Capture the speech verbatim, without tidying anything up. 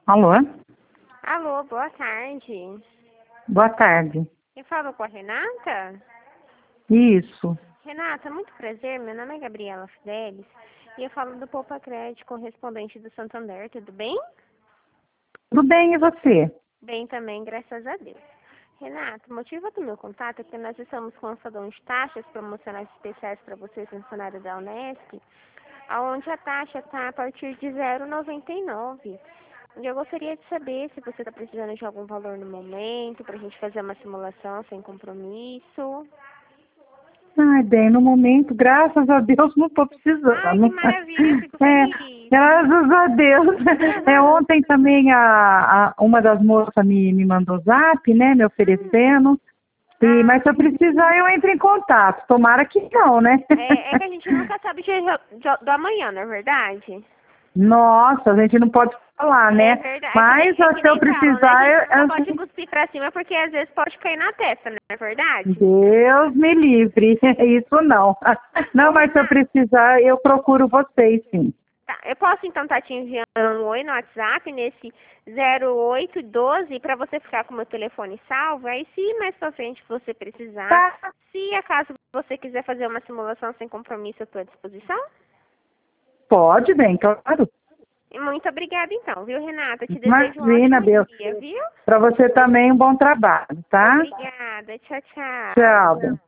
Alô? Alô, boa tarde. Boa tarde. Eu falo com a Renata? Isso. Renata, muito prazer. Meu nome é Gabriela Fidelis e eu falo do Poupa Crédito correspondente do Santander, tudo bem? Tudo bem, e você? Bem também, graças a Deus. Renata, o motivo do meu contato é que nós estamos com um salão de taxas promocionais especiais para vocês, funcionários da Unesp, onde a taxa está a partir de zero vírgula noventa e nove. E eu gostaria de saber se você está precisando de algum valor no momento, para a gente fazer uma simulação sem compromisso. Ai, bem, no momento, graças a Deus, não estou Ai, que precisando. maravilha, eu fico É, feliz. graças a Deus. É, ontem também a, a- uma das moças me, me mandou zap, né, me oferecendo. E, Ah, mas se eu precisar, eu entro em contato. Tomara que não, né? é, é que a gente nunca sabe o dia do do amanhã, não é verdade? Nossa, a gente não pode falar, É né? verdade, é que nem, Mas é ó, que se eu nem falam, né? A precisar, gente eu, nunca pode eu- cuspir pra cima porque às vezes pode cair na testa, não é verdade? Deus me livre, isso não. Ô, Não, mas se eu Renata, precisar, eu procuro vocês, sim. tá, eu posso então estar te enviando um oi no WhatsApp nesse zero oito doze para você ficar com o meu telefone salvo. Aí se mais pra frente você precisar, Tá, se acaso você quiser fazer uma simulação sem compromisso, eu estou à disposição. pode, bem, claro. E muito obrigada então, viu, Renata? Te desejo um Imagina, ótimo Deus. dia, viu? Para você também um bom trabalho, tá? Obrigada. Tchau, tchau. Tchau, bem.